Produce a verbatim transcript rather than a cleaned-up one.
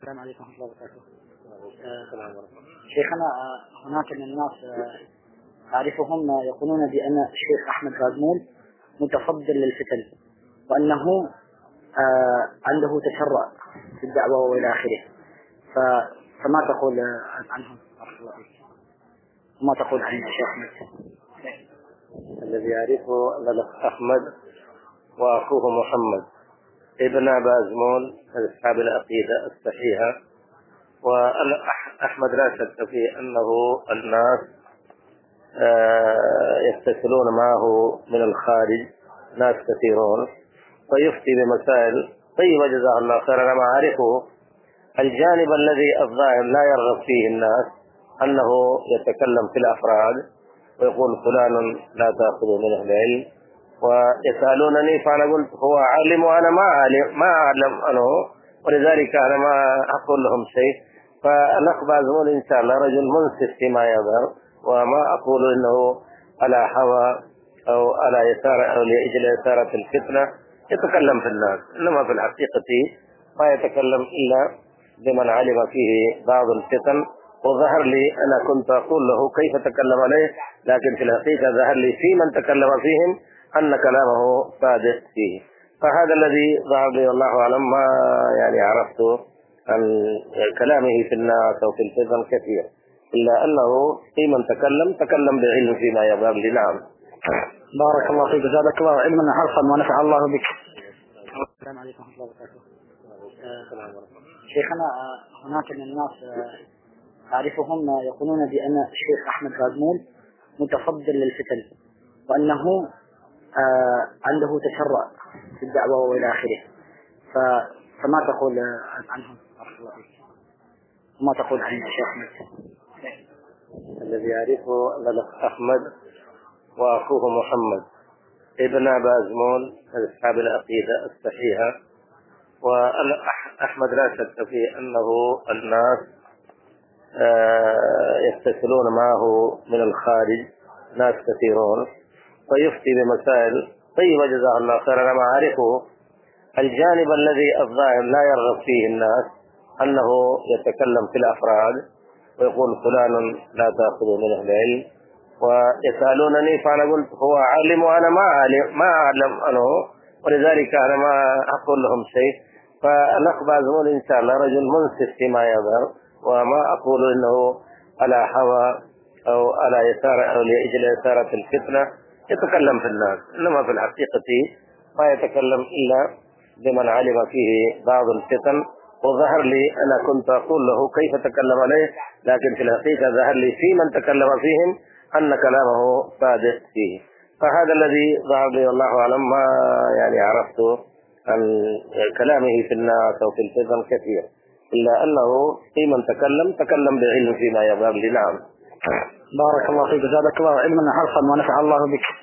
السلام عليكم ورحمة الله وبركاته. آه شيخنا، آه هناك من الناس آه أعرفهم آه يقولون بأن الشيخ أحمد غازمول متصدر للفتن، وأنه آه عنده تشرع في الدعوة وإلى آخره، فما تقول آه عنهم؟ وما تقول عن الشيخ أحمد؟ الذي يعرفه أن الأخ أحمد وأخوه محمد ابن غازمول من أصحاب العقيدة الصحيحة، وأحمد لا شك في أنه الناس يتصلون معه من الخارج، ناس كثيرون، ويفتي بمسائل طيبة جزاه الله خيرا. أنا أعرفه الجانب الذي الظاهر لا يرغب فيه الناس أنه يتكلم في الأفراد ويقول فلان لا تأخذوا منه العلم، ويسألونني فأنا قلت هو عالم وأنا ما أعلم ما أعلم أنه، ولذلك أنا ما أقول لهم شيء. فالأخ غازمول إن شاء الله رجل منصف فيما يظهر، وما أقول إنه على هوى أو على يسار أو لأجل يسارة الفتنة يتكلم في الناس، إنما في الحقيقة ما يتكلم إلا بمن علم فيه بعض الفتن. وظهر لي أنا كنت أقول له كيف تكلم عليه، لكن في الحقيقة ظهر لي في من تكلم فيهم أن كلامه صادق فيه. فهذا الذي ظهر لي والله أعلم، ما يعني عرفت عن كلامه في الناس أو في الفتن كثير، إلا أنه في من تكلم تكلم بعلم فيما يظهر لي. نعم. بارك الله فيك، زادك الله علما حرصا ونفع الله بك. السلام عليكم ورحمة الله وبركاته. شيخنا، آه هناك من الناس آه أعرفهم آه يقولون بأن الشيخ أحمد غازمول متصدر للفتن، وأنه آه عنده تشرع في الدعوة وإلى آخره، فما تقول آه عنهم؟ وما تقول عن الشيخ أحمد؟ الذي يعرفه أن الأخ أحمد وأخوه محمد ابن غازمول من أصحاب العقيدة الصحيحة، وأحمد لا شك في أنه الناس يتصلون معه من الخارج، ناس كثيرون، ويفتي بمسائل طيبة جزاه الله خيرا. أنا أعرفه الجانب الذي الظاهر لا يرغب فيه الناس أنه يتكلم في الأفراد ويقول فلان لا تأخذوا منه العلم، ويسألونني فأنا قلت هو عالم وأنا ما أعلم ما أعلم أنه، ولذلك أنا ما أقول لهم شيء. فالأخ غازمول إن شاء الله رجل منصف فيما يظهر، وما أقول إنه على هوى أو على يسار أو لأجل يسارة الفتنة يتكلم في الناس، إنما في الحقيقة ما يتكلم إلا بمن علم فيه بعض الفتن. وظهر لي أنا كنت أقول له كيف تكلم عليه، لكن في الحقيقة ظهر لي في من تكلم فيهم أن كلامه صادق فيه. فهذا الذي ظهر لي والله أعلم، ما يعني عرفت عن كلامه في الناس أو في الفتن كثير، إلا أنه في من تكلم تكلم بعلم فيما يظهر لي. نعم. بارك الله فيك، زادك الله علما حرصا ونفع الله بك.